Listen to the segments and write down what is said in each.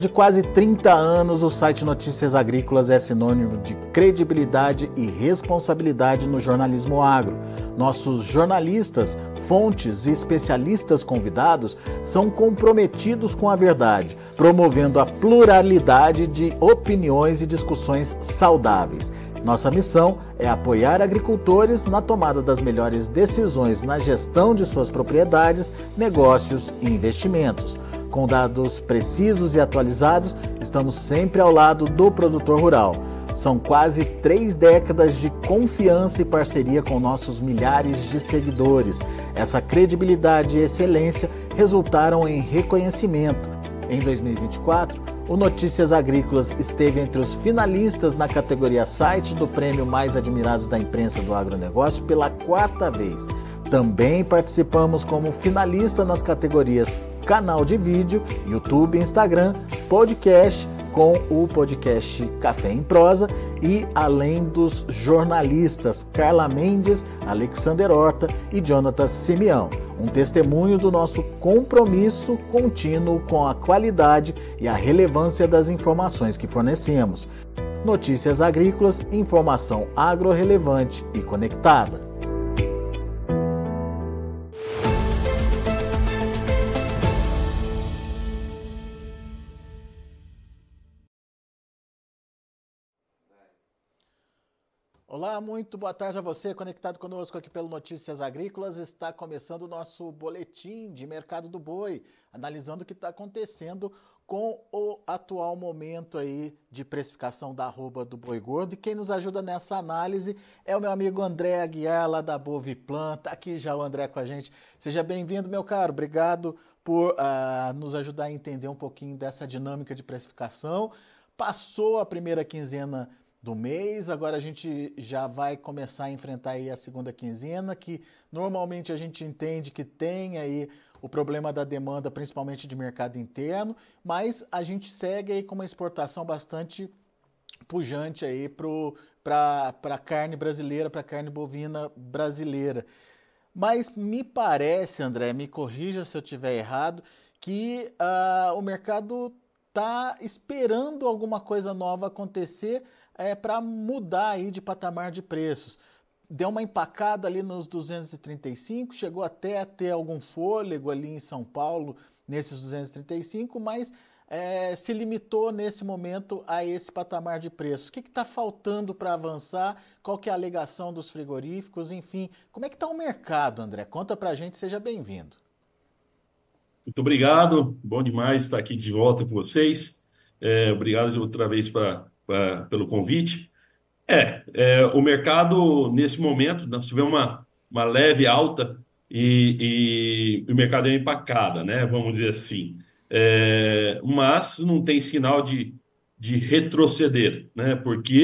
De quase 30 anos, o site Notícias Agrícolas é sinônimo de credibilidade e responsabilidade no jornalismo agro. Nossos jornalistas, fontes e especialistas convidados são comprometidos com a verdade, promovendo a pluralidade de opiniões e discussões saudáveis. Nossa missão é apoiar agricultores na tomada das melhores decisões na gestão de suas propriedades, negócios e investimentos. Com dados precisos e atualizados, estamos sempre ao lado do produtor rural. São quase 3 décadas de confiança e parceria com nossos milhares de seguidores. Essa credibilidade e excelência resultaram em reconhecimento. Em 2024, o Notícias Agrícolas esteve entre os finalistas na categoria Site do Prêmio Mais Admirados da Imprensa do Agronegócio pela 4ª vez. Também participamos como finalista nas categorias Canal de Vídeo, YouTube e Instagram, Podcast, com o podcast Café em Prosa e além dos jornalistas Carla Mendes, Alexander Horta e Jonathan Simeão. Um testemunho do nosso compromisso contínuo com a qualidade e a relevância das informações que fornecemos. Notícias Agrícolas, informação agro-relevante e conectada. Olá, muito boa tarde a você, conectado conosco aqui pelo Notícias Agrícolas. Está começando o nosso boletim de mercado do boi, analisando o que está acontecendo com o atual momento aí de precificação da arroba do boi gordo. E quem nos ajuda nessa análise é o meu amigo André Aguiar, lá da Boviplan. Está aqui já o André com a gente. Seja bem-vindo, meu caro. Obrigado por nos ajudar a entender um pouquinho dessa dinâmica de precificação. Passou a primeira quinzena do mês, agora a gente já vai começar a enfrentar aí a segunda quinzena, que normalmente a gente entende que tem aí o problema da demanda, principalmente de mercado interno, mas a gente segue aí com uma exportação bastante pujante aí para a carne brasileira, para a carne bovina brasileira. Mas me parece, André, me corrija se eu estiver errado, que o mercado está esperando alguma coisa nova acontecer para mudar aí de patamar de preços. Deu uma empacada ali nos 235, chegou até a ter algum fôlego ali em São Paulo nesses 235, mas se limitou nesse momento a esse patamar de preços. O que está faltando para avançar? Qual que é a alegação dos frigoríficos? Enfim, como é que está o mercado, André? Conta para a gente, seja bem-vindo. Muito obrigado, bom demais estar aqui de volta com vocês. Obrigado outra vez pelo convite. O mercado, nesse momento, nós tivemos uma leve alta e o mercado é empacada, né? Vamos dizer assim. Mas não tem sinal de retroceder, né?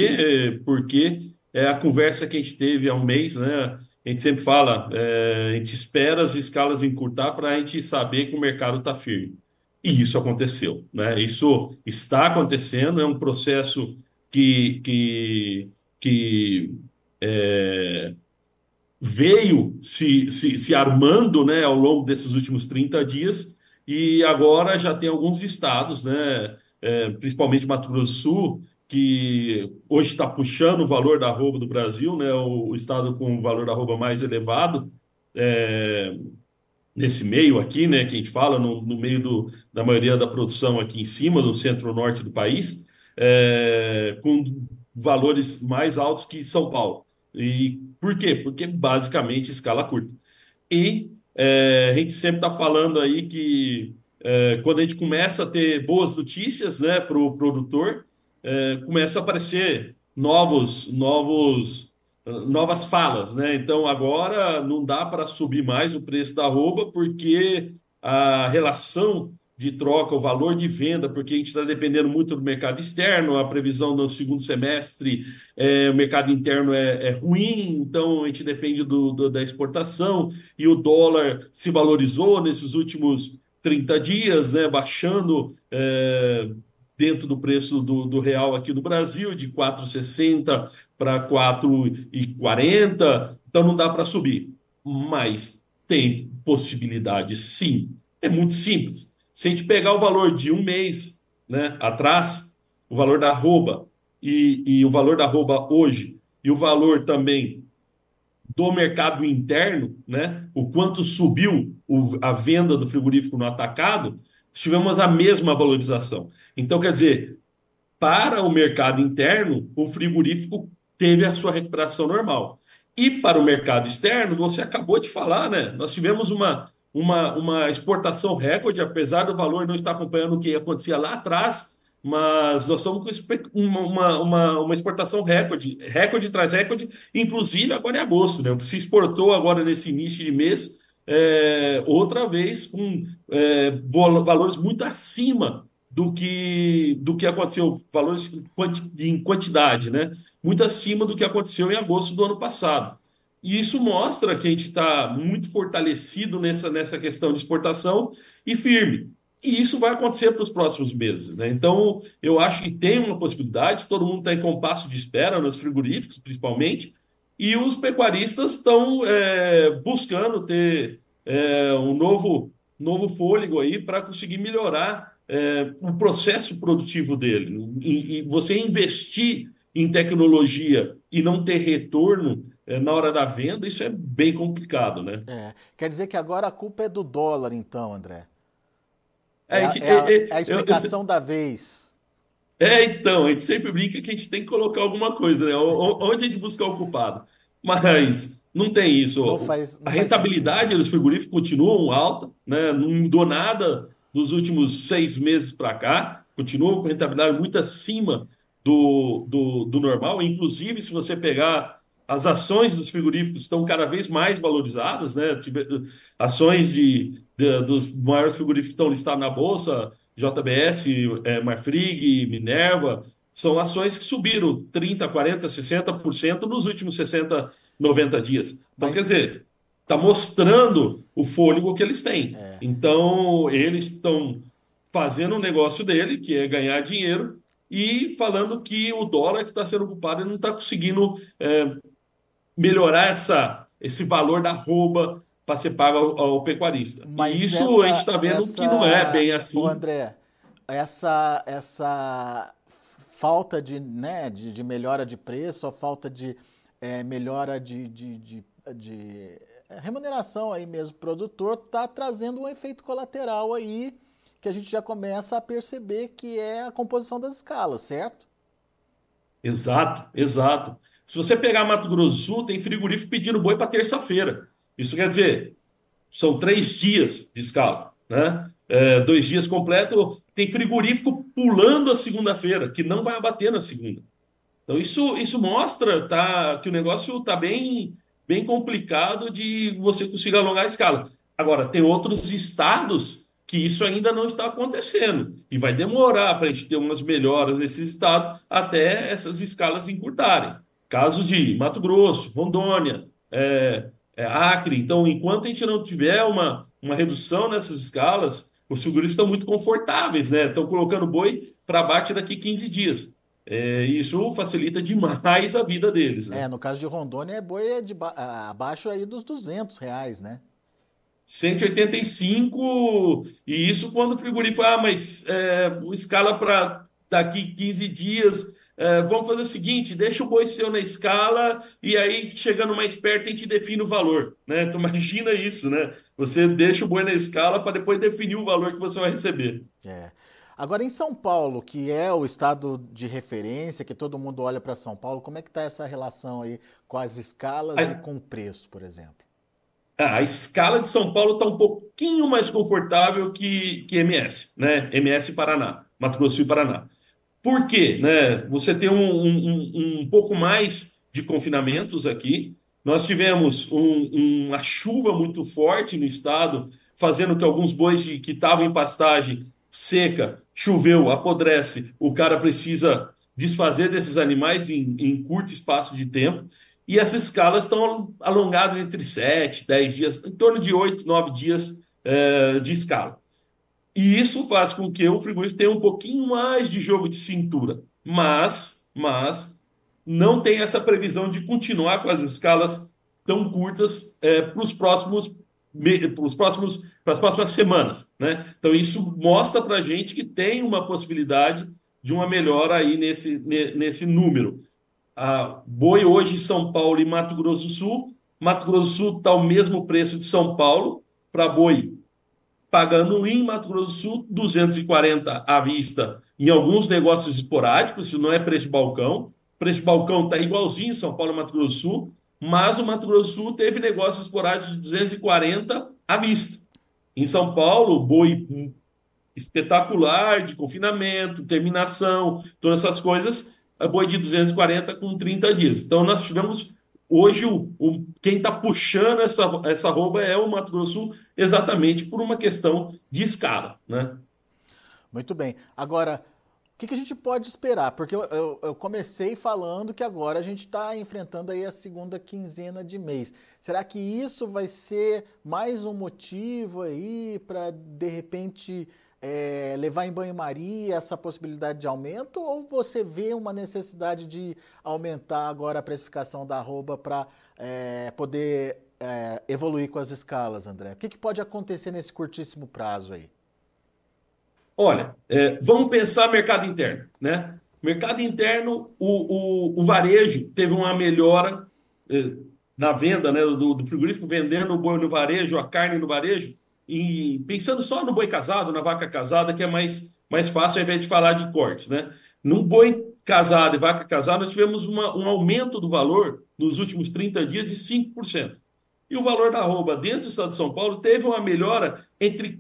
Porque é a conversa que a gente teve há um mês, né? A gente sempre fala, a gente espera as escalas encurtar para a gente saber que o mercado está firme. E isso aconteceu, né? Isso está acontecendo, é um processo que veio se armando, né, ao longo desses últimos 30 dias, e agora já tem alguns estados, né, principalmente Mato Grosso do Sul, que hoje está puxando o valor da arroba do Brasil, né, o estado com o valor da arroba mais elevado, é, nesse meio aqui, né, que a gente fala, no meio da maioria da produção aqui em cima, do centro-norte do país, com valores mais altos que São Paulo. E por quê? Porque basicamente escala curta. E a gente sempre está falando aí que quando a gente começa a ter boas notícias, né, para o produtor, começa a aparecer novas falas, né? Então agora não dá para subir mais o preço da arroba porque a relação de troca, o valor de venda, porque a gente está dependendo muito do mercado externo, a previsão no segundo semestre, o mercado interno é ruim, então a gente depende da exportação, e o dólar se valorizou nesses últimos 30 dias, né, baixando dentro do preço do real aqui no Brasil, de 4,60 para 4,40, então não dá para subir. Mas tem possibilidade, sim. É muito simples. Se a gente pegar o valor de um mês né, atrás, o valor da arroba e o valor da arroba hoje, e o valor também do mercado interno, né, o quanto subiu a venda do frigorífico no atacado, tivemos a mesma valorização. Então, quer dizer, para o mercado interno, o frigorífico teve a sua recuperação normal. E para o mercado externo, você acabou de falar, né? Nós tivemos uma exportação recorde, apesar do valor não estar acompanhando o que acontecia lá atrás, mas nós estamos com uma exportação recorde, recorde traz recorde, inclusive agora em agosto, né? O que se exportou agora nesse início de mês, outra vez com valores muito acima do que aconteceu, valores em quantidade, né? Muito acima do que aconteceu em agosto do ano passado. E isso mostra que a gente está muito fortalecido nessa questão de exportação e firme. E isso vai acontecer para os próximos meses, né? Então, eu acho que tem uma possibilidade, todo mundo está em compasso de espera, nos frigoríficos principalmente, e os pecuaristas estão buscando ter um novo fôlego aí para conseguir melhorar o processo produtivo dele. E você investir em tecnologia e não ter retorno na hora da venda, isso é bem complicado, né? Quer dizer que agora a culpa é do dólar, então, André? A É a, gente, é a- é a eu explicação da vez. então, a gente sempre brinca que a gente tem que colocar alguma coisa, né? Onde a gente buscar o culpado. Mas não tem isso. Não A faz sentido, rentabilidade né? dos frigoríficos continuam alta, né? Não mudou nada dos últimos 6 meses para cá. Continua com rentabilidade muito acima do normal. Inclusive, se você pegar as ações dos frigoríficos estão cada vez mais valorizadas, né? Ações dos maiores frigoríficos que estão listados na Bolsa, JBS, Marfrig, Minerva, são ações que subiram 30, 40, 60% nos últimos 60, 90 dias. Então, quer Mas, dizer, está mostrando o fôlego que eles têm. Então, eles estão fazendo o negócio dele, que é ganhar dinheiro, e falando que o dólar que está sendo ocupado e não está conseguindo melhorar esse valor da arroba para ser pago ao pecuarista. E mas isso a gente está vendo que não é bem ô assim. André, essa falta de melhora de preço, a falta de melhora de remuneração aí mesmo do produtor, está trazendo um efeito colateral aí que a gente já começa a perceber que é a composição das escalas, certo? Exato, exato. Se você pegar Mato Grosso do Sul, tem frigorífico pedindo boi para terça-feira. Isso quer dizer, são 3 dias de escala, né? 2 dias completo. Tem frigorífico pulando a segunda-feira, que não vai abater na segunda. Então, isso mostra que o negócio está bem complicado de você conseguir alongar a escala. Agora, tem outros estados que isso ainda não está acontecendo. E vai demorar para a gente ter umas melhoras nesses estados até essas escalas encurtarem. Caso de Mato Grosso, Rondônia, Acre. Então, enquanto a gente não tiver uma redução nessas escalas, os seguristas estão muito confortáveis, né? Estão colocando boi para abate daqui 15 dias. Isso facilita demais a vida deles, né? No caso de Rondônia, boi abaixo aí dos R$ 200, né? 185, e isso quando o frigorífico, mas escala para daqui 15 dias, vamos fazer o seguinte, deixa o boi seu na escala e aí chegando mais perto a gente define o valor, né? Então imagina isso, né? Você deixa o boi na escala para depois definir o valor que você vai receber. É. Agora, em São Paulo, que é o estado de referência, que todo mundo olha para São Paulo, como é que está essa relação aí com as escalas e A, com o preço, por exemplo? a escala de São Paulo está um pouquinho mais confortável que MS, né? MS Paraná, Mato Grosso e Paraná. Por quê? Né? Você tem um pouco mais de confinamentos aqui. Nós tivemos uma chuva muito forte no estado, fazendo que alguns bois que estavam em pastagem seca, choveu, apodrece, o cara precisa desfazer desses animais em curto espaço de tempo. E essas escalas estão alongadas entre 7, 10 dias, em torno de 8, 9 dias de escala. E isso faz com que o frigorífico tenha um pouquinho mais de jogo de cintura, mas não tem essa previsão de continuar com as escalas tão curtas para os próximos para as próximas semanas, né? Então isso mostra para a gente que tem uma possibilidade de uma melhora aí nesse número. A boi hoje em São Paulo e Mato Grosso do Sul. Mato Grosso do Sul está o mesmo preço de São Paulo para boi, pagando em Mato Grosso do Sul 240 à vista em alguns negócios esporádicos, isso não é preço de balcão. O preço de balcão está igualzinho em São Paulo e Mato Grosso do Sul, mas o Mato Grosso do Sul teve negócios esporádicos de 240 à vista. Em São Paulo, boi espetacular de confinamento, terminação, todas essas coisas, a boi de 240 com 30 dias. Então nós tivemos hoje quem está puxando essa arroba é o Mato Grosso do Sul, exatamente por uma questão de escala, né? Muito bem. Agora, o que a gente pode esperar? Porque eu comecei falando que agora a gente está enfrentando aí a segunda quinzena de mês. Será que isso vai ser mais um motivo aí para, de repente, levar em banho-maria essa possibilidade de aumento? Ou você vê uma necessidade de aumentar agora a precificação da arroba para poder evoluir com as escalas, André? O que pode acontecer nesse curtíssimo prazo aí? Olha, vamos pensar mercado interno, né? Mercado interno, o varejo teve uma melhora na venda, né, do frigorífico vendendo o boi no varejo, a carne no varejo, e pensando só no boi casado, na vaca casada, que é mais fácil ao invés de falar de cortes, né? No boi casado e vaca casada, nós tivemos um aumento do valor nos últimos 30 dias de 5%. E o valor da arroba dentro do estado de São Paulo teve uma melhora entre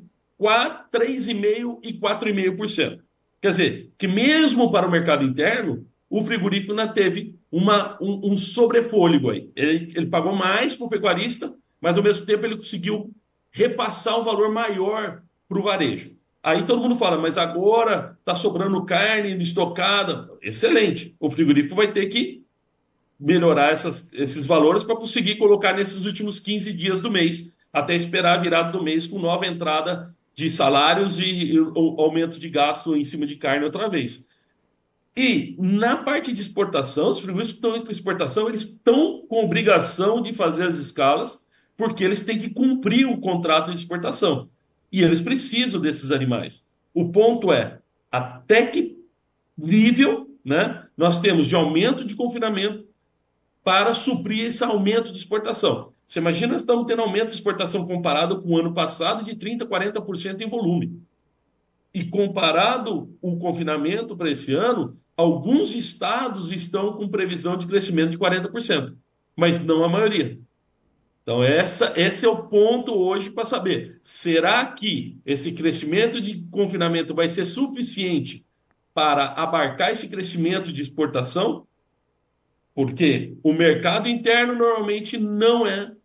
3,5% e 4,5%. Quer dizer, que mesmo para o mercado interno, o frigorífico ainda teve um sobrefôlego aí. Ele pagou mais para o pecuarista, mas ao mesmo tempo ele conseguiu repassar um valor maior para o varejo. Aí todo mundo fala, mas agora está sobrando carne estocada. Excelente. O frigorífico vai ter que melhorar esses valores para conseguir colocar nesses últimos 15 dias do mês, até esperar a virada do mês com nova entrada de salários e aumento de gasto em cima de carne outra vez. E na parte de exportação, os frigoríficos que estão com exportação, eles estão com obrigação de fazer as escalas, porque eles têm que cumprir o contrato de exportação. E eles precisam desses animais. O ponto é, até que nível, né, nós temos de aumento de confinamento para suprir esse aumento de exportação. Você imagina, nós estamos tendo aumento de exportação comparado com o ano passado de 30%, 40% em volume. E comparado o confinamento para esse ano, alguns estados estão com previsão de crescimento de 40%, mas não a maioria. Então, esse é o ponto hoje para saber. Será que esse crescimento de confinamento vai ser suficiente para abarcar esse crescimento de exportação? Porque o mercado interno normalmente não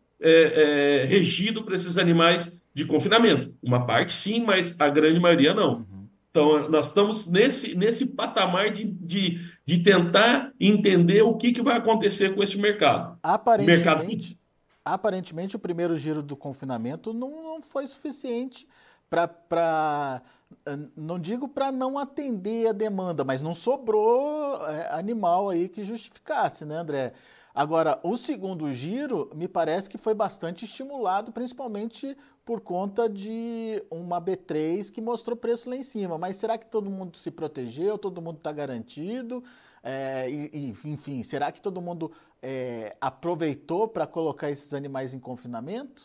é regido para esses animais de confinamento. Uma parte sim, mas a grande maioria não. Então, nós estamos nesse patamar de tentar entender o que vai acontecer com esse mercado. O mercado. Aparentemente, o primeiro giro do confinamento não foi suficiente para, não digo para não atender a demanda, mas não sobrou animal aí que justificasse, né, André? Agora, o segundo giro me parece que foi bastante estimulado, principalmente por conta de uma B3 que mostrou preço lá em cima. Mas será que todo mundo se protegeu? Todo mundo está garantido? Enfim, será que todo mundo aproveitou para colocar esses animais em confinamento?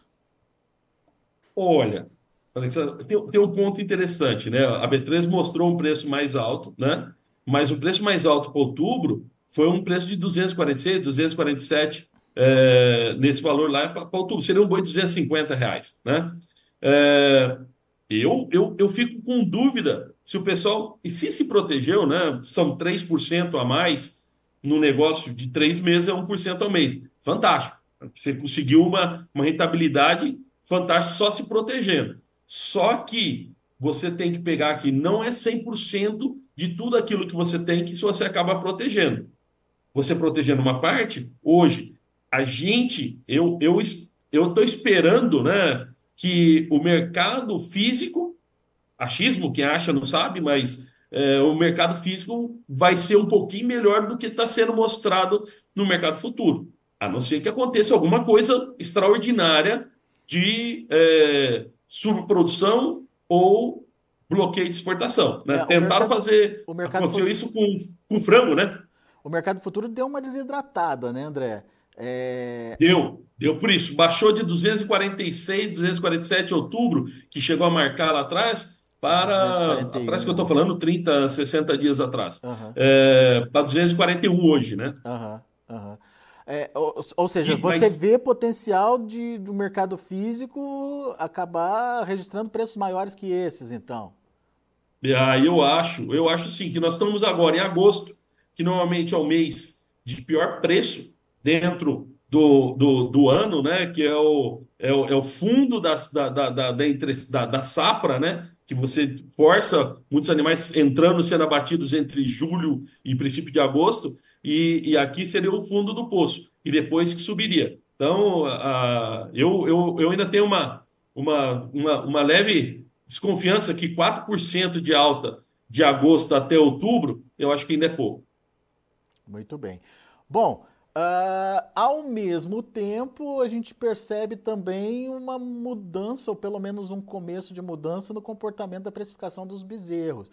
Olha, Alexandre, tem um ponto interessante, né? A B3 mostrou um preço mais alto, né? Mas o preço mais alto para outubro foi um preço de 246, 247 nesse valor lá para outubro. Seria um boi de R$ 250, né? É, eu fico com dúvida se o pessoal, e se protegeu, né? São 3% a mais no negócio de 3 meses, é 1% ao mês. Fantástico. Você conseguiu uma rentabilidade fantástica só se protegendo. Só que você tem que pegar aqui, não é 100% de tudo aquilo que você tem que você acaba protegendo. Você protegendo uma parte, hoje, eu estou esperando, né, que o mercado físico, achismo, quem acha não sabe, mas o mercado físico vai ser um pouquinho melhor do que está sendo mostrado no mercado futuro. A não ser que aconteça alguma coisa extraordinária de subprodução ou bloqueio de exportação, né? É, Tentaram fazer, o mercado, aconteceu isso com frango, né? o mercado futuro deu uma desidratada, né, André? É, Deu por isso. Baixou de 246, 247 de outubro, que chegou a marcar lá atrás, atrás que eu estou 241 hoje. falando, 30, 60 dias atrás, Aham, para 241 hoje, né? aham, aham. Ou seja, E, você mas vê potencial do mercado físico acabar registrando preços maiores que esses, então. aí eu acho sim, que nós estamos agora em agosto, que normalmente é o mês de pior preço dentro do ano, né? Que é o fundo da safra, né? Que você força muitos animais entrando, sendo abatidos entre julho e princípio de agosto, e aqui seria o fundo do poço, e depois que subiria. Então, eu ainda tenho uma leve desconfiança que 4% de alta de agosto até outubro, eu acho que ainda é pouco. Muito bem. Bom, ao mesmo tempo, a gente percebe também uma mudança, ou pelo menos um começo de mudança no comportamento da precificação dos bezerros.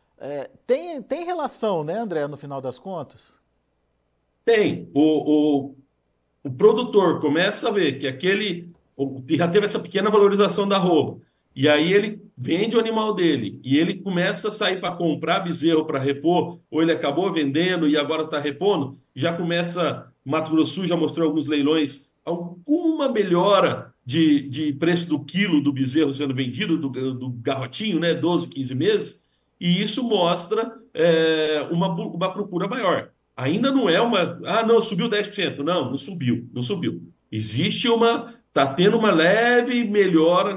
Tem relação, né, André, no final das contas? Tem. O produtor começa a ver que já teve essa pequena valorização da arroba. E aí ele vende o animal dele e ele começa a sair para comprar bezerro para repor, ou ele acabou vendendo e agora está repondo, já começa. Mato Grosso do Sul já mostrou alguns leilões, alguma melhora de preço do quilo do bezerro sendo vendido, do garrotinho, né? 12, 15 meses, e isso mostra uma procura maior. Ainda não é uma. Ah, não, subiu 10%. Não, não subiu, não subiu. Existe uma. Está tendo uma leve melhora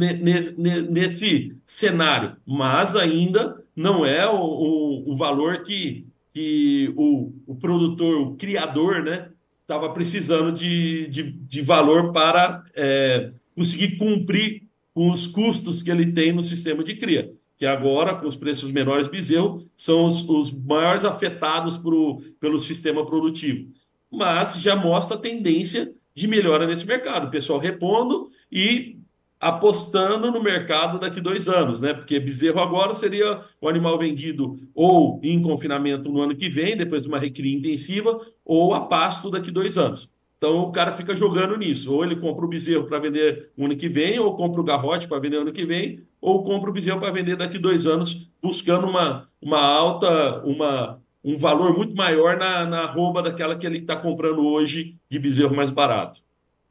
nesse cenário, mas ainda não é o valor que o produtor, o criador, né, estava precisando de valor para conseguir cumprir com os custos que ele tem no sistema de cria, que agora, com os preços menores de bezerro, são os maiores afetados pelo sistema produtivo. Mas já mostra a tendência de melhora nesse mercado. O pessoal repondo e apostando no mercado daqui 2 anos, né? Porque bezerro agora seria o animal vendido ou em confinamento no ano que vem, depois de uma recria intensiva, ou a pasto daqui 2 anos. Então o cara fica jogando nisso. Ou ele compra o bezerro para vender no ano que vem, ou compra o garrote para vender no ano que vem, ou compra o bezerro para vender daqui 2 anos, buscando uma alta, um valor muito maior na arroba daquela que ele está comprando hoje de bezerro mais barato.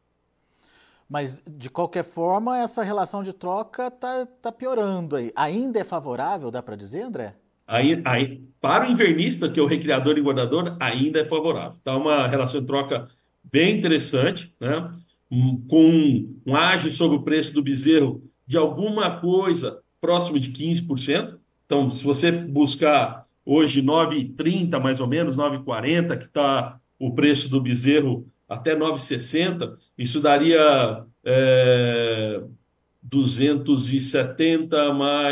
Mas, de qualquer forma, essa relação de troca tá piorando aí. Ainda é favorável, dá para dizer, André? Para o invernista, que é o recriador e engordador, ainda é favorável. Está uma relação de troca bem interessante, né? Com um ágio sobre o preço do bezerro de alguma coisa próximo de 15%. Então, se você buscar hoje 9,30 mais ou menos, 9,40, que está o preço do bezerro, até 9,60, isso daria 270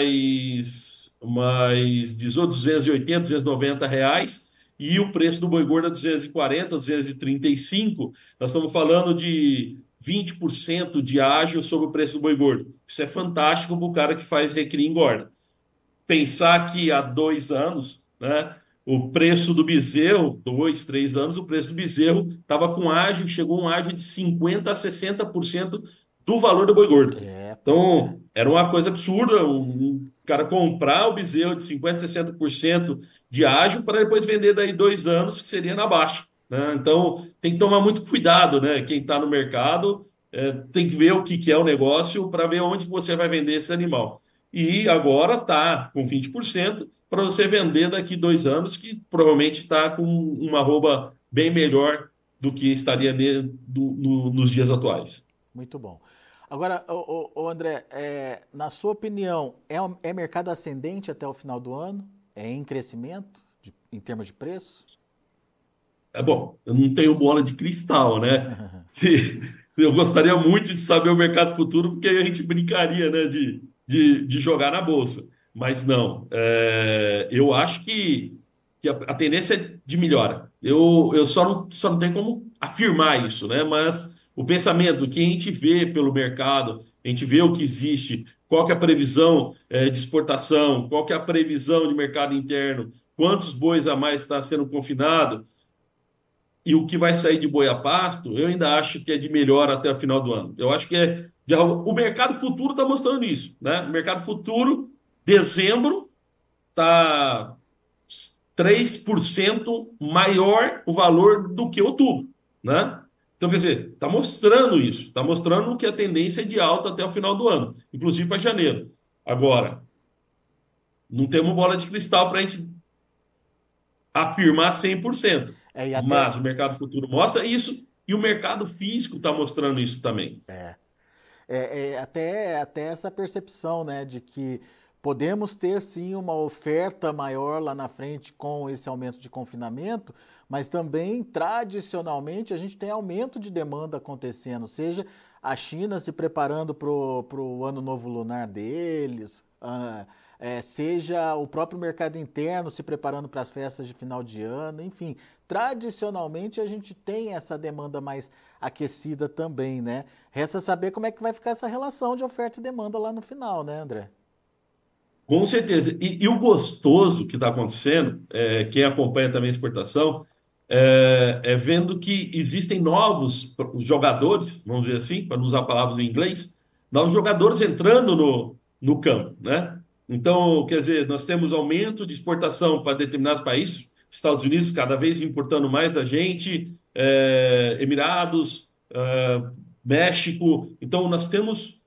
mais 18, 280, R$ 290, e o preço do boi gordo é 240, 235. Nós estamos falando de 20% de ágio sobre o preço do boi gordo. Isso é fantástico para o cara que faz recria e engorda. Pensar que há 2 anos, né, o preço do bezerro, 2, 3 anos, o preço do bezerro estava com ágio, chegou um ágio de 50 a 60% do valor do boi gordo. Pois é. Então, era uma coisa absurda um cara comprar o bezerro de 50, 60% de ágio para depois vender daí 2 anos, que seria na baixa, né? Então, tem que tomar muito cuidado, né? Quem está no mercado tem que ver o que é o negócio para ver onde você vai vender esse animal. E agora está com 20% para você vender daqui 2 anos, que provavelmente está com uma arroba bem melhor do que estaria nos dias atuais. Muito bom. Agora, André, na sua opinião, é mercado ascendente até o final do ano? É em crescimento em termos de preço? É bom, eu não tenho bola de cristal, né? Eu gostaria muito de saber o mercado futuro, porque aí a gente brincaria, né, de jogar na bolsa. Mas não, eu acho que a tendência é de melhora. Eu só não tenho como afirmar isso, né? Mas o pensamento que a gente vê pelo mercado, a gente vê o que existe, qual que é a previsão de exportação, qual que é a previsão de mercado interno, quantos bois a mais está sendo confinado e o que vai sair de boi a pasto, eu ainda acho que é de melhor até o final do ano. Eu acho que o mercado futuro está mostrando isso, né? O mercado futuro, dezembro, está 3% maior o valor do que outubro, né? Então, quer dizer, está mostrando isso, está mostrando que a tendência é de alta até o final do ano, inclusive para janeiro. Agora, não temos bola de cristal para a gente afirmar 100%, É, e até, mas o mercado futuro mostra isso e o mercado físico está mostrando isso também. até essa percepção, né, de que podemos ter sim uma oferta maior lá na frente com esse aumento de confinamento, mas também tradicionalmente a gente tem aumento de demanda acontecendo, seja a China se preparando para o ano novo lunar deles, seja o próprio mercado interno se preparando para as festas de final de ano, enfim, tradicionalmente a gente tem essa demanda mais aquecida também, né? Resta saber como é que vai ficar essa relação de oferta e demanda lá no final, né, André? Com certeza. E o gostoso que está acontecendo, quem acompanha também a exportação, é vendo que existem novos jogadores, vamos dizer assim, para não usar palavras em inglês, novos jogadores entrando no campo, né? Então, quer dizer, nós temos aumento de exportação para determinados países, Estados Unidos cada vez importando mais a gente, Emirados, México. Então, nós temos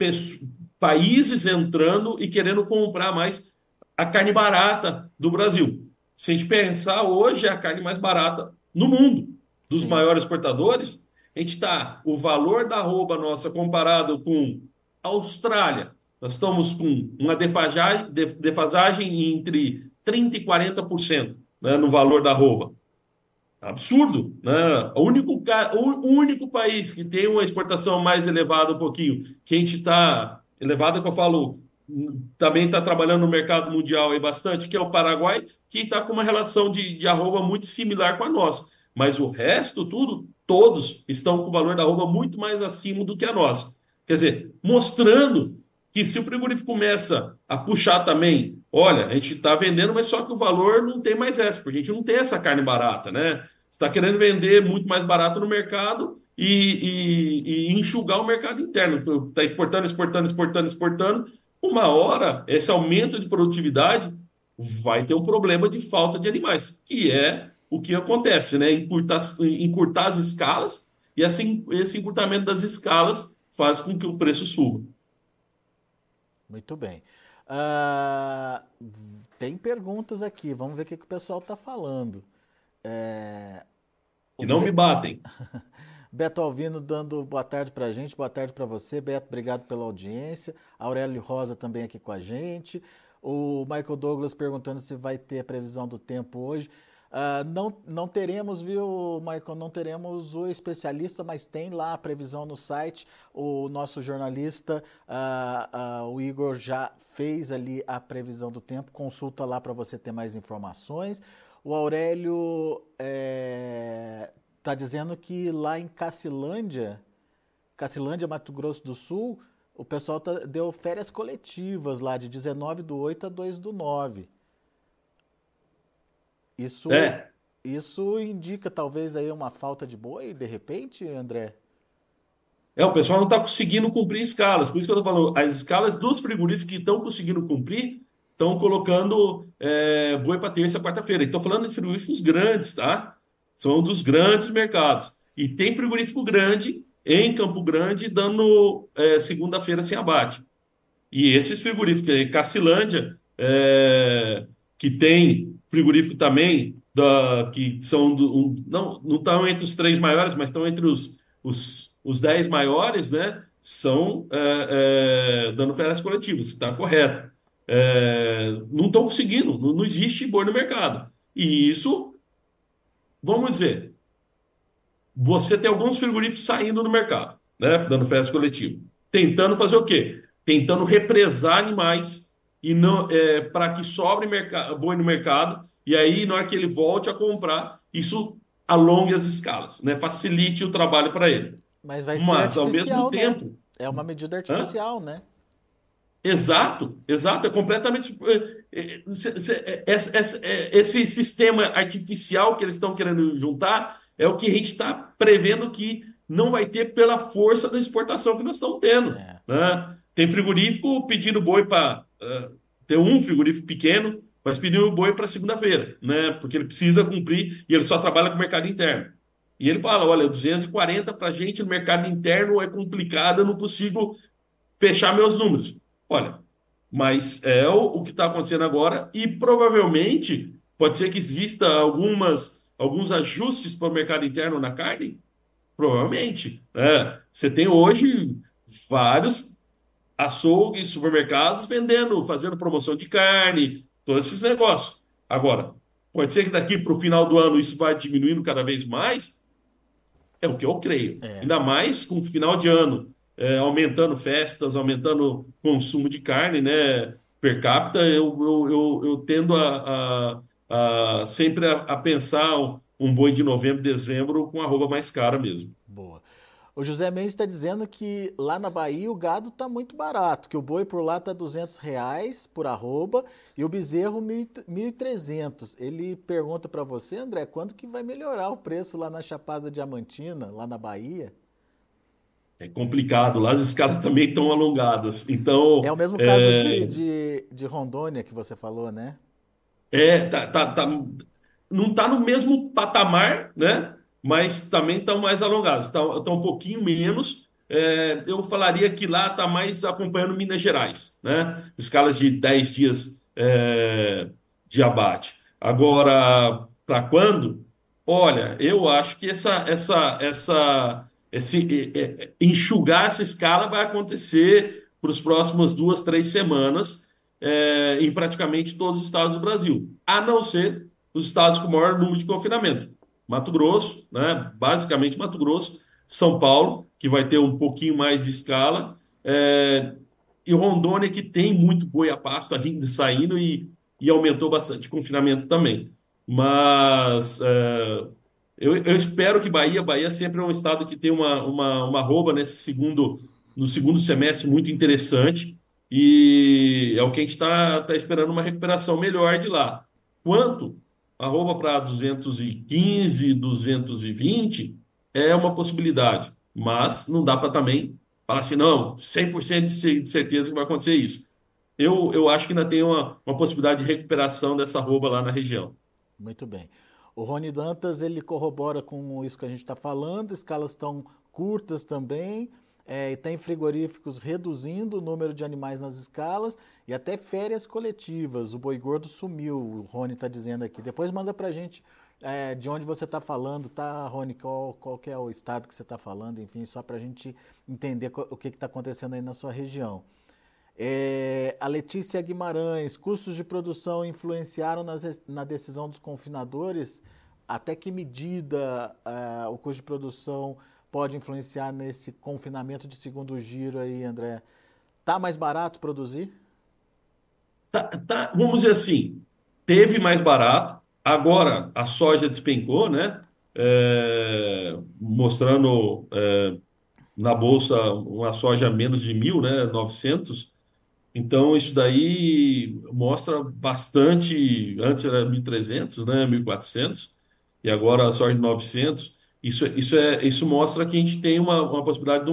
países entrando e querendo comprar mais a carne barata do Brasil. Se a gente pensar, hoje é a carne mais barata no mundo, dos Sim, maiores exportadores. A gente está, o valor da arroba nossa comparado com a Austrália, nós estamos com uma defasagem entre 30% e 40%, né, no valor da arroba. Absurdo, né? O único país que tem uma exportação mais elevada um pouquinho, que a gente está elevada, que eu falo, também está trabalhando no mercado mundial aí bastante, que é o Paraguai, que está com uma relação de arroba muito similar com a nossa. Mas o resto, tudo, todos estão com o valor da arroba muito mais acima do que a nossa. Quer dizer, mostrando que se o frigorífico começa a puxar também, olha, a gente está vendendo, mas só que o valor não tem mais essa, porque a gente não tem essa carne barata, né? Está querendo vender muito mais barato no mercado e enxugar o mercado interno. Está exportando, exportando, exportando, exportando. Uma hora, esse aumento de produtividade vai ter um problema de falta de animais, que é o que acontece, né? Encurtar as escalas e assim, esse encurtamento das escalas faz com que o preço suba. muito bem. Ah, tem perguntas aqui, vamos ver o que, que o pessoal está falando. É, o Que não me Be- batem. Beto Alvino dando boa tarde pra gente, boa tarde para você, Beto, obrigado pela audiência. Aurélio Rosa também aqui com a gente. O Michael Douglas perguntando se vai ter a previsão do tempo hoje. Não teremos, viu, Michael? Não teremos o especialista, mas tem lá a previsão no site. O nosso jornalista, o Igor, já fez ali a previsão do tempo. Consulta lá para você ter mais informações. O Aurélio tá dizendo que lá em Cacilândia, Mato Grosso do Sul, o pessoal deu férias coletivas lá de 19/8 a 2/9. Isso, É, isso indica talvez aí uma falta de boi, de repente, André? o pessoal não está conseguindo cumprir escalas. Por isso que eu estou falando, as escalas dos frigoríficos que estão conseguindo cumprir estão colocando boi para terça e quarta-feira. Estou falando de frigoríficos grandes, tá? São dos grandes mercados. E tem frigorífico grande em Campo Grande dando segunda-feira sem abate. E esses frigoríficos, Cacilândia, que tem frigorífico também, que são não estão entre os três maiores, mas estão entre os 10 maiores, né? São dando férias coletivas, está correto. Não estão conseguindo, não existe boi no mercado. E isso, vamos dizer, você tem alguns frigoríficos saindo no mercado, né? Dando férias coletivas. Tentando fazer o quê? Tentando represar animais e não para que sobre boi no mercado e aí na hora que ele volte a comprar, isso alongue as escalas, né? Facilite o trabalho para ele. Mas vai ser Mas, ao mesmo artificial, né? tempo, É uma medida hã? artificial, né? Exato, exato, é completamente. Esse sistema artificial que eles estão querendo juntar é o que a gente está prevendo que não vai ter pela força da exportação que nós estamos tendo, É. né? Tem frigorífico pedindo boi para. Tem um frigorífico pequeno, mas pedindo boi para segunda-feira, né? Porque ele precisa cumprir e ele só trabalha com o mercado interno. E ele fala: olha, 240 para a gente no mercado interno é complicado, eu não consigo fechar meus números. Olha, mas é o que está acontecendo agora e provavelmente pode ser que exista alguns ajustes para o mercado interno na carne. Provavelmente. Né? Você tem hoje vários açougues, supermercados vendendo, fazendo promoção de carne, todos esses negócios. Agora, pode ser que daqui para o final do ano isso vai diminuindo cada vez mais, é o que eu creio. É. Ainda mais com o final de ano, aumentando festas, aumentando consumo de carne, né? Per capita, eu tendo a sempre a pensar um boi de novembro, dezembro com arroba mais cara mesmo. Boa. O José Mendes está dizendo que lá na Bahia o gado está muito barato, que o boi por lá está R$ 200 por arroba e o bezerro 1.300. Ele pergunta para você, André, quando que vai melhorar o preço lá na Chapada Diamantina, lá na Bahia? É complicado, lá as escalas também estão alongadas. É Então, o mesmo caso de Rondônia que você falou, né? não está no mesmo patamar, né? Mas também estão mais alongados, estão um pouquinho menos. Eu falaria que lá está mais acompanhando Minas Gerais, né? Escalas de 10 dias de abate. Agora, para quando? Olha, eu acho que enxugar essa escala vai acontecer para os próximos 2, 3 semanas em praticamente todos os estados do Brasil, a não ser os estados com maior número de confinamento. Mato Grosso, né? Basicamente Mato Grosso, São Paulo, que vai ter um pouquinho mais de escala, e Rondônia, que tem muito boi a pasto ainda saindo e aumentou bastante o confinamento também. Mas eu espero que Bahia sempre é um estado que tem uma arroba no segundo semestre muito interessante e é o que a gente está esperando uma recuperação melhor de lá. Quanto arroba para 215, 220 é uma possibilidade, mas não dá para também falar assim, não, 100% de certeza que vai acontecer isso. Eu acho que ainda tem uma possibilidade de recuperação dessa arroba lá na região. Muito bem. O Rony Dantas, ele corrobora com isso que a gente está falando, escalas estão curtas também, e tem frigoríficos reduzindo o número de animais nas escalas e até férias coletivas. O boi gordo sumiu, o Rony está dizendo aqui. Depois manda para a gente de onde você está falando, tá, Rony? Qual que é o estado que você está falando, enfim, só para a gente entender o que está acontecendo aí na sua região. A Letícia Guimarães, custos de produção influenciaram na decisão dos confinadores? Até que medida o custo de produção pode influenciar nesse confinamento de segundo giro aí, André? Tá mais barato produzir? Vamos dizer assim, teve mais barato, agora a soja despencou, né? Mostrando na bolsa uma soja a menos de 1.000, né? 900. Então isso daí mostra bastante, antes era 1.300, né? 1.400 e agora a soja de 900. Isso mostra que a gente tem uma possibilidade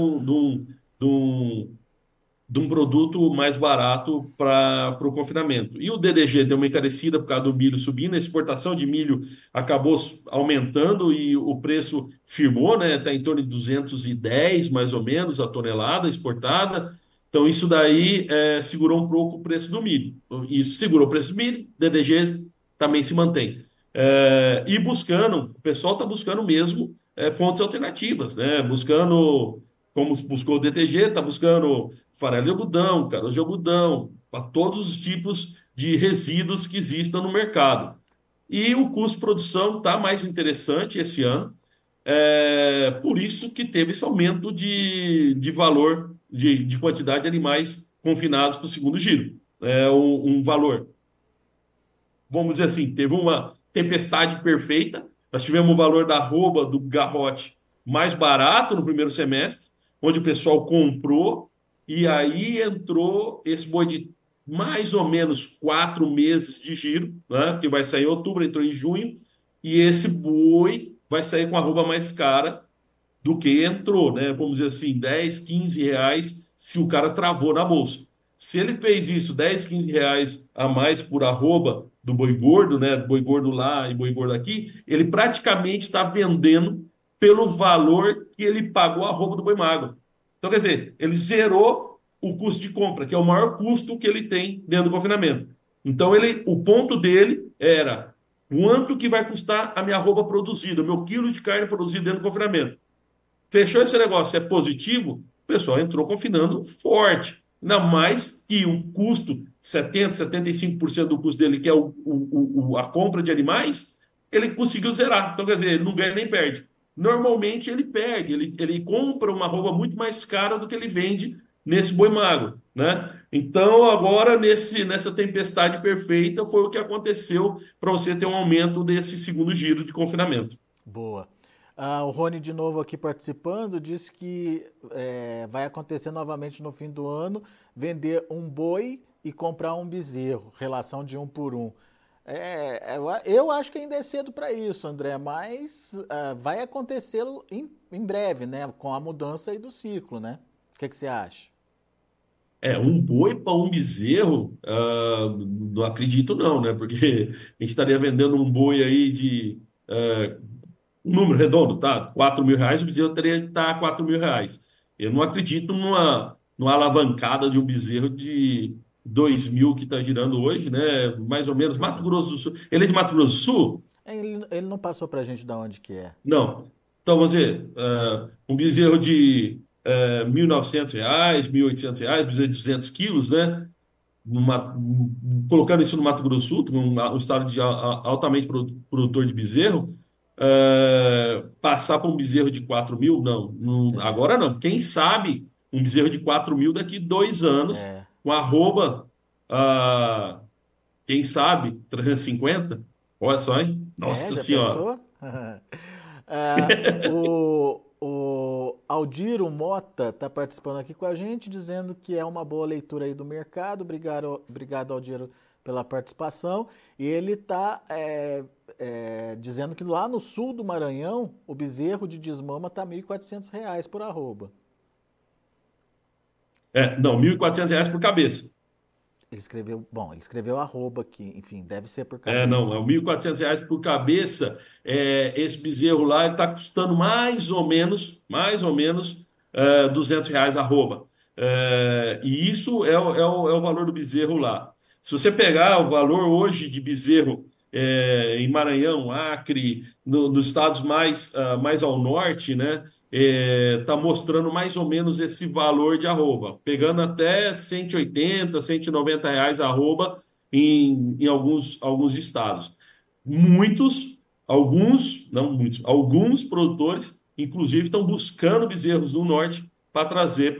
de um produto mais barato para o confinamento. E o DDG deu uma encarecida por causa do milho subindo, a exportação de milho acabou aumentando e o preço firmou, né? Está em torno de 210 mais ou menos a tonelada exportada. Então isso daí segurou um pouco o preço do milho. Isso segurou o preço do milho, DDG também se mantém. E buscando, o pessoal está buscando mesmo fontes alternativas, né? Buscando como buscou o DTG, está buscando farelo de algodão, caroço de algodão, para todos os tipos de resíduos que existam no mercado. E o custo de produção está mais interessante esse ano, por isso que teve esse aumento de valor, de quantidade de animais confinados para o segundo giro. Um valor, vamos dizer assim, teve uma tempestade perfeita, nós tivemos o valor da arroba do garrote mais barato no primeiro semestre, onde o pessoal comprou, e aí entrou esse boi de mais ou menos 4 meses de giro, né? Que vai sair em outubro, entrou em junho, e esse boi vai sair com a arroba mais cara do que entrou, né? Vamos dizer assim, 10, 15 reais se o cara travou na bolsa. Se ele fez isso, 10, 15 reais a mais por arroba do boi gordo, né? Boi gordo lá e boi gordo aqui, ele praticamente está vendendo pelo valor que ele pagou a arroba do boi magro. Então, quer dizer, ele zerou o custo de compra, que é o maior custo que ele tem dentro do confinamento. Então, o ponto dele era quanto que vai custar a minha arroba produzida, o meu quilo de carne produzido dentro do confinamento. Fechou esse negócio, é positivo, o pessoal entrou confinando forte. Ainda mais que o custo, 75% do custo dele, que é a compra de animais, ele conseguiu zerar. Então, quer dizer, ele não ganha nem perde. Normalmente ele perde, ele compra uma roupa muito mais cara do que ele vende nesse boi magro, né? Então, agora, nessa tempestade perfeita, foi o que aconteceu para você ter um aumento desse segundo giro de confinamento. Boa. O Rony de novo aqui participando, disse que vai acontecer novamente no fim do ano, vender um boi e comprar um bezerro, relação de 1 por 1. Eu acho que ainda é cedo para isso, André, mas vai acontecer em breve, né? Com a mudança aí do ciclo, né? O que você acha? Um boi para um bezerro, não acredito não, né? Porque a gente estaria vendendo um boi aí de um número redondo, tá? 4 mil reais, o bezerro teria que estar 4 mil reais. Eu não acredito numa alavancada de um bezerro de 2 mil que está girando hoje, né? Mais ou menos, Pois Mato é. Grosso do Sul. Ele é de Mato Grosso do Sul? Ele não passou pra gente de onde que é. Não. Então, você, um bezerro de R$ 1.900, R$ 1.800, bezerro de 200 quilos, né? Colocando isso no Mato Grosso do Sul, um estado altamente produtor de bezerro, passar para um bezerro de 4 mil, não, agora não. Quem sabe um bezerro de 4 mil daqui 2 anos, É. com arroba, ah, quem sabe, 350. Olha só, hein? Nossa Já Senhora. pensou? O Aldiro Mota está participando aqui com a gente, dizendo que é uma boa leitura aí do mercado. Obrigado, Aldiro, pela participação. E ele está dizendo que lá no sul do Maranhão, o bezerro de desmama está R$ 1.400 por arroba. Não, R$ 1.400 por cabeça. Ele escreveu arroba aqui, enfim, deve ser por Não, cabeça. é R$ 1.400 por cabeça. Esse bezerro lá ele está custando mais ou menos, R$ 200 arroba. E isso é o valor do bezerro lá. Se você pegar o valor hoje de bezerro em Maranhão, Acre, nos estados mais ao norte, né, está mostrando mais ou menos esse valor de arroba, pegando até 180, R$ 190 arroba em alguns estados. Não muitos, alguns produtores, inclusive, estão buscando bezerros do norte para trazer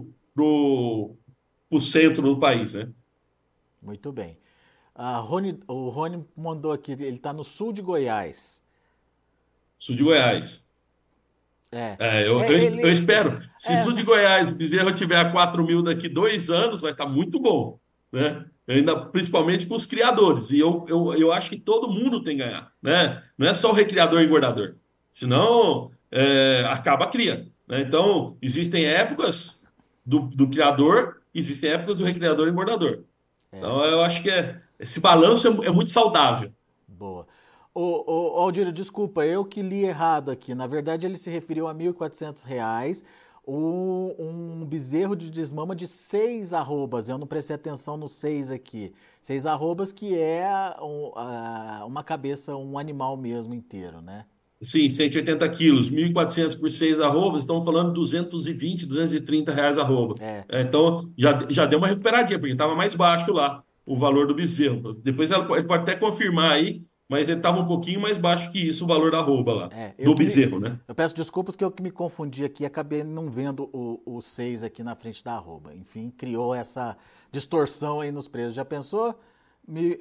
pro centro do país, né? Muito bem. O Rony mandou aqui, ele está no sul de Goiás. Sul de Goiás. É, Eu ele. espero. Se É, sul de Goiás o bezerro tiver a 4 mil daqui 2 anos, vai estar muito bom, né? Ainda, principalmente para os criadores. E eu acho que todo mundo tem que ganhar, né? Não é só o recriador e engordador. Senão, acaba a cria, né? Então, existem épocas do criador, existem épocas do recriador e engordador. Então, eu acho que esse balanço é muito saudável. boa. Aldir, desculpa, eu que li errado aqui. Na verdade, ele se referiu a R$ 1.400, um bezerro de desmama de 6 arrobas. Eu não prestei atenção no 6 aqui. 6 arrobas que é uma cabeça, um animal mesmo inteiro, né? Sim, 180 quilos, 1.400 por 6 arrobas, estamos falando de 220, R$ 230 arroba. É, Então, já deu uma recuperadinha, porque estava mais baixo lá o valor do bezerro. Depois ele pode até confirmar aí, mas ele estava um pouquinho mais baixo que isso, o valor da arroba lá, eu do que me. bezerro, né? Eu peço desculpas que eu que me confundi aqui, acabei não vendo o 6 aqui na frente da arroba. Enfim, criou essa distorção aí nos preços. Já pensou?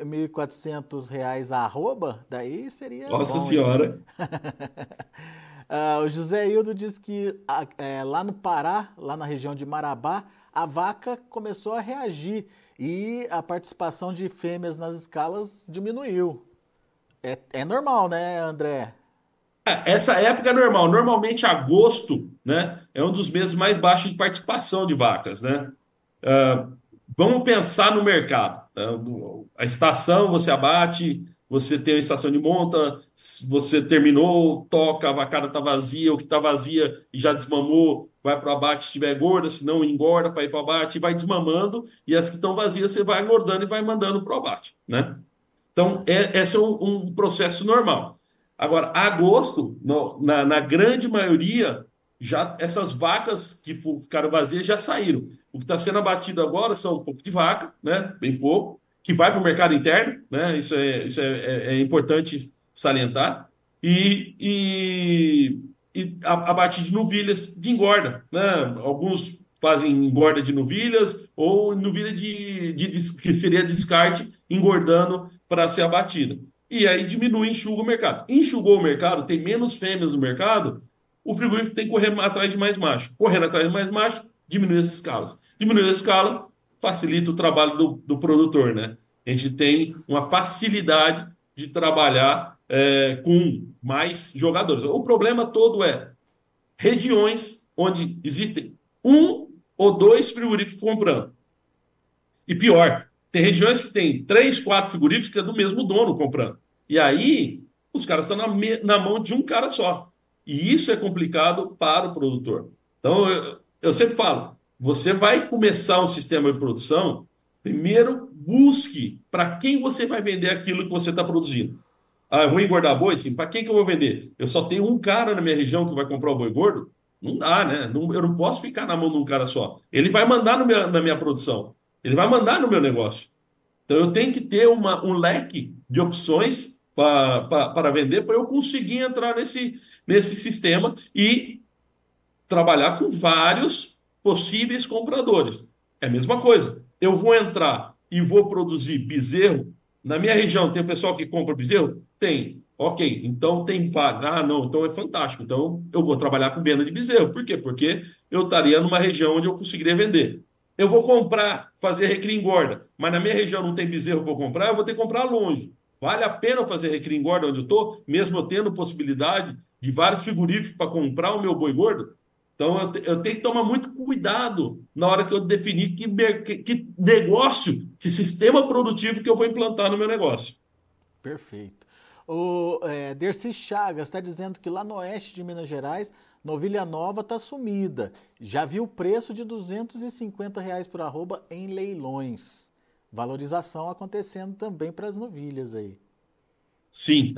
R$ 1.400 a arroba? Daí seria Nossa bom, hein? Senhora. O José Hildo diz que lá no Pará, lá na região de Marabá, a vaca começou a reagir e a participação de fêmeas nas escalas diminuiu. É normal, né, André? Essa época é normal. Normalmente, agosto, né, é um dos meses mais baixos de participação de vacas, né? Ah, vamos pensar no mercado, né? A estação você abate, você tem a estação de monta, você terminou, toca, a vacada está vazia, o que está vazia e já desmamou, vai para o abate se estiver gorda, se não engorda para ir para o abate, e vai desmamando, e as que estão vazias você vai engordando e vai mandando para o abate, né? Então, esse é um processo normal. Agora, agosto, na grande maioria, já essas vacas que ficaram vazias já saíram. O que está sendo abatido agora são um pouco de vaca, né? Bem pouco, que vai para o mercado interno, né? Isso é importante salientar. E abate de novilhas de engorda, né? Alguns fazem engorda de novilhas ou novilha que seria descarte, engordando para ser abatida. E aí diminui, enxuga o mercado. Enxugou o mercado, tem menos fêmeas no mercado, o frigorífico tem que correr atrás de mais macho. Correndo atrás de mais macho, diminui as escalas. Diminui a escala, facilita o trabalho do produtor, né? A gente tem uma facilidade de trabalhar com mais jogadores. O problema todo é regiões onde existem um ou dois frigoríficos comprando. E pior, tem regiões que tem três, quatro frigoríficos que é do mesmo dono comprando. E aí, os caras estão na mão de um cara só. E isso é complicado para o produtor. Então, eu sempre falo, você vai começar um sistema de produção, primeiro busque para quem você vai vender aquilo que você está produzindo. Ah, eu vou engordar boi? Sim. Para quem que eu vou vender? Eu só tenho um cara na minha região que vai comprar o boi gordo? Não dá, né? Eu não posso ficar na mão de um cara só. Ele vai mandar na minha produção. Ele vai mandar no meu negócio. Então eu tenho que ter um leque de opções para vender para eu conseguir entrar nesse sistema e trabalhar com vários possíveis compradores. É a mesma coisa. Eu vou entrar e vou produzir bezerro. Na minha região tem pessoal que compra bezerro? Tem. Ok, então tem vários. Ah, não, então é fantástico. Então eu vou trabalhar com venda de bezerro. Por quê? Porque eu estaria numa região onde eu conseguiria vender. Eu vou comprar, fazer recria engorda, mas na minha região não tem bezerro para eu comprar, eu vou ter que comprar longe. Vale a pena fazer recria engorda onde eu estou, mesmo eu tendo possibilidade de vários frigoríficos para comprar o meu boi gordo? Então, eu tenho que tomar muito cuidado na hora que eu definir que negócio, que sistema produtivo que eu vou implantar no meu negócio. Perfeito. O Dercy Chagas está dizendo que lá no oeste de Minas Gerais, novilha nova está sumida. Já viu o preço de R$ 250 por arroba em leilões. Valorização acontecendo também para as novilhas aí. Sim,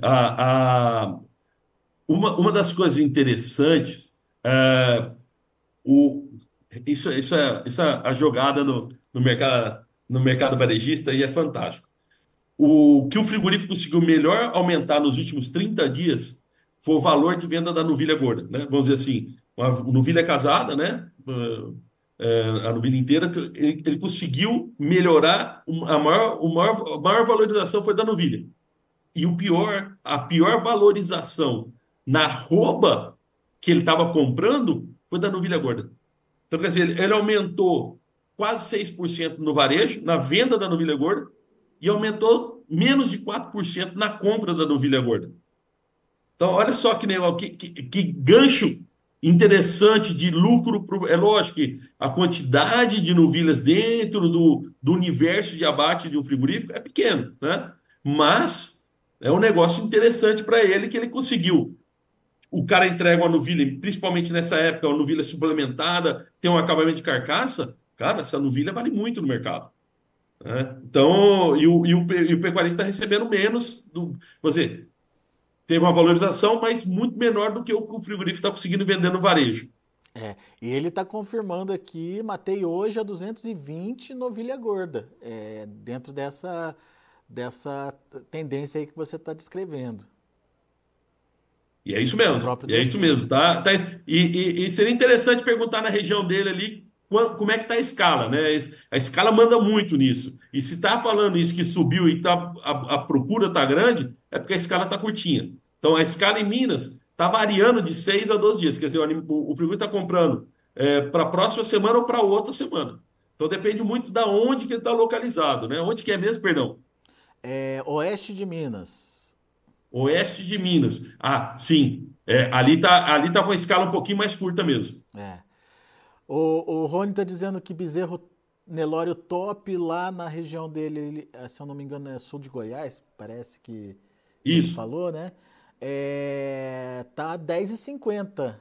uma das coisas interessantes, é, o, isso é a jogada no mercado varejista e é fantástico. O que o frigorífico conseguiu melhor aumentar nos últimos 30 dias foi o valor de venda da novilha gorda, né? Vamos dizer assim, uma novilha casada, né? A novilha inteira, ele conseguiu melhorar a maior valorização foi da novilha. E a pior valorização na arroba que ele estava comprando foi da novilha gorda. Então, quer dizer, ele aumentou quase 6% no varejo, na venda da novilha gorda, e aumentou menos de 4% na compra da novilha gorda. Então, olha só que negócio, que gancho interessante de lucro. É lógico que a quantidade de novilhas dentro do universo de abate de um frigorífico é pequeno, né? Mas é um negócio interessante para ele que ele conseguiu. O cara entrega uma novilha, principalmente nessa época, uma novilha suplementada, tem um acabamento de carcaça, cara, essa novilha vale muito no mercado, né? Então, e o pecuarista está recebendo menos você teve uma valorização, mas muito menor do que o frigorífico está conseguindo vender no varejo. E ele está confirmando aqui, matei hoje a 220 novilha gorda, dentro dessa tendência aí que você está descrevendo. E é isso O mesmo, próprio e é isso Dercy. mesmo, tá? E seria interessante perguntar na região dele ali como é que está a escala, né? A escala manda muito nisso. E se está falando isso que subiu e a procura está grande, é porque a escala está curtinha. Então a escala em Minas está variando de 6 a 12 dias. Quer dizer, o frigorífico está comprando para a próxima semana ou para outra semana. Então depende muito da onde que ele está localizado, né? Onde que é mesmo, perdão? É oeste de Minas. Oeste de Minas. Ah, sim. Ali tá com a escala um pouquinho mais curta mesmo. É. O Rony tá dizendo que bezerro Nelório top lá na região dele, se eu não me engano, é sul de Goiás, parece que ele Isso, falou, né? Tá 10,50.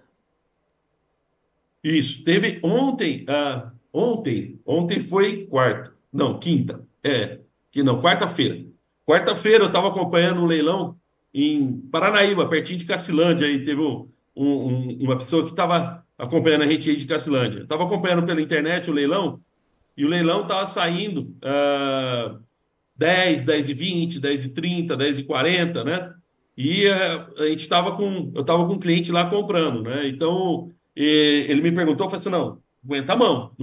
isso. Teve ontem, ontem foi quarta, não, quinta, que não, quarta-feira. Quarta-feira eu estava acompanhando um leilão em Paranaíba, pertinho de Cacilândia, aí teve uma pessoa que estava acompanhando a gente aí de Cacilândia. Estava acompanhando pela internet o leilão, e o leilão estava saindo 10, 10h20, 10h30, 10h40, né? E eu estava com um cliente lá comprando, né? Então ele me perguntou, eu falei assim, não, aguenta a mão,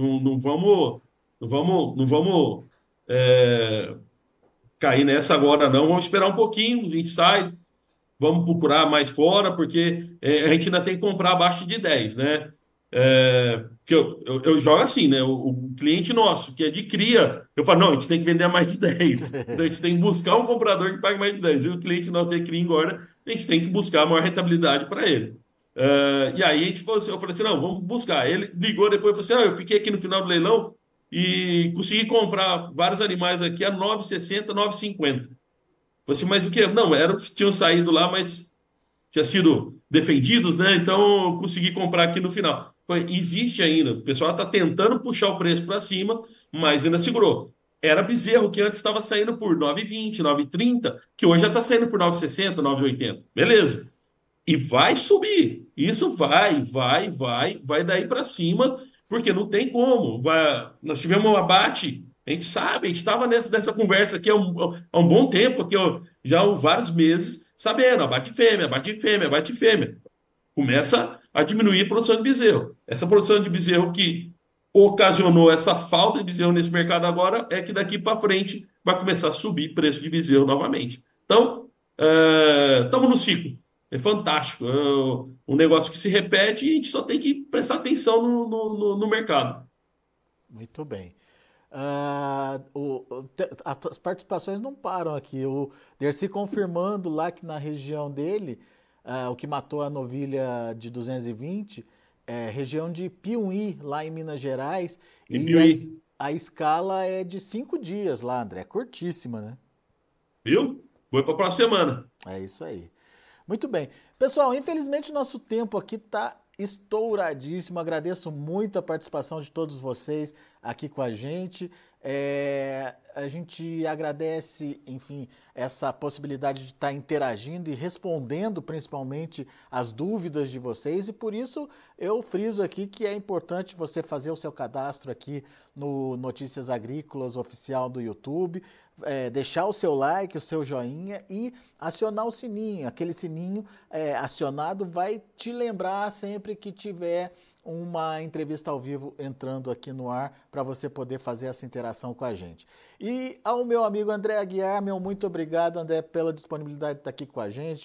não vamos é, cair nessa agora, não. Vamos esperar um pouquinho, a gente sai, vamos procurar mais fora, porque a gente ainda tem que comprar abaixo de 10, né? Que eu jogo assim, né? O cliente nosso, que é de cria, eu falo, não, a gente tem que vender a mais de 10. Então a gente tem que buscar um comprador que pague mais de 10. E o cliente nosso de cria engorda, a gente tem que buscar a maior rentabilidade para ele. E aí a gente falou assim, eu falei assim, não, vamos buscar. Ele ligou depois e falou assim, eu fiquei aqui no final do leilão e consegui comprar vários animais aqui a 9,60, 9,50. Falei assim, mas o quê? Não, era os que tinham saído lá, mas tinha sido defendidos, né? Então eu consegui comprar aqui no final. Existe ainda, o pessoal está tentando puxar o preço para cima, mas ainda segurou. Era bezerro que antes estava saindo por 9,20, 9,30, que hoje já está saindo por 9,60, 9,80. Beleza. E vai subir. Isso vai daí para cima, porque não tem como. Nós tivemos um abate, a gente sabe, a gente estava nessa conversa aqui há um bom tempo, aqui, ó, já há vários meses, sabendo, abate fêmea, abate fêmea, abate fêmea. Começa a diminuir a produção de bezerro. Essa produção de bezerro que ocasionou essa falta de bezerro nesse mercado agora é que daqui para frente vai começar a subir preço de bezerro novamente. Então, estamos no ciclo. É fantástico. É um negócio que se repete e a gente só tem que prestar atenção no mercado. Muito bem. As participações não param aqui. O Dercy confirmando lá que na região dele, o que matou a novilha de 220 é região de Piuí, lá em Minas Gerais, E e Piuí, a escala é de 5 dias lá, André. É curtíssima, né? viu? Foi para a próxima semana. É isso aí. Muito bem. Pessoal, infelizmente nosso tempo aqui está estouradíssimo. Agradeço muito a participação de todos vocês aqui com a gente. A gente agradece, enfim, essa possibilidade de estar interagindo e respondendo principalmente as dúvidas de vocês, e por isso eu friso aqui que é importante você fazer o seu cadastro aqui no Notícias Agrícolas oficial do YouTube, deixar o seu like, o seu joinha e acionar o sininho. Aquele sininho acionado vai te lembrar sempre que tiver uma entrevista ao vivo entrando aqui no ar para você poder fazer essa interação com a gente. E ao meu amigo André Aguiar, meu muito obrigado, André, pela disponibilidade de estar aqui com a gente,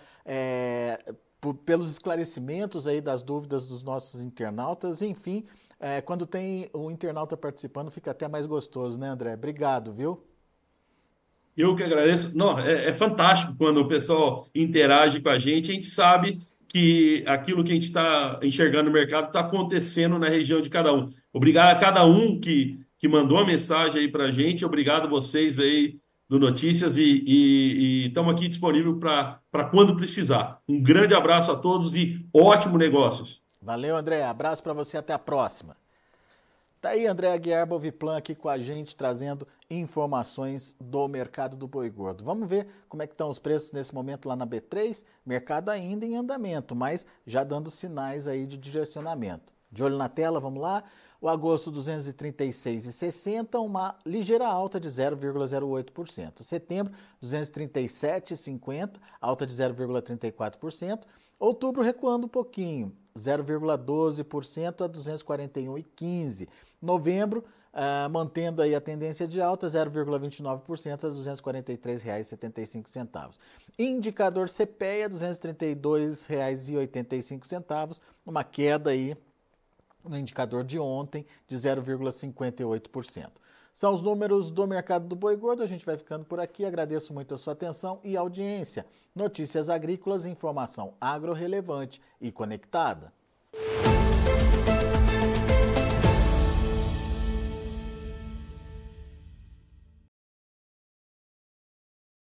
pelos esclarecimentos aí das dúvidas dos nossos internautas, enfim, quando tem o internauta participando fica até mais gostoso, né, André? Obrigado, viu? Eu que agradeço. Não, é fantástico quando o pessoal interage com a gente sabe que aquilo que a gente está enxergando no mercado está acontecendo na região de cada um. Obrigado a cada um que mandou a mensagem aí para a gente, obrigado vocês aí do Notícias e estamos aqui disponível para quando precisar. Um grande abraço a todos e ótimo negócios. Valeu, André. Abraço para você, até a próxima. Tá aí André Aguiar Boviplan aqui com a gente, trazendo informações do mercado do boi gordo. Vamos ver como é que estão os preços nesse momento lá na B3. Mercado ainda em andamento, mas já dando sinais aí de direcionamento. De olho na tela, vamos lá. O agosto 236,60, uma ligeira alta de 0,08%. Setembro 237,50, alta de 0,34%. Outubro recuando um pouquinho, 0,12% a 241,15. Novembro, mantendo aí a tendência de alta, 0,29% a R$ 243,75. Indicador CPEA, R$ 232,85, uma queda aí no indicador de ontem de 0,58%. São os números do mercado do boi gordo. A gente vai ficando por aqui. Agradeço muito a sua atenção e audiência. Notícias agrícolas, informação agro relevante e conectada.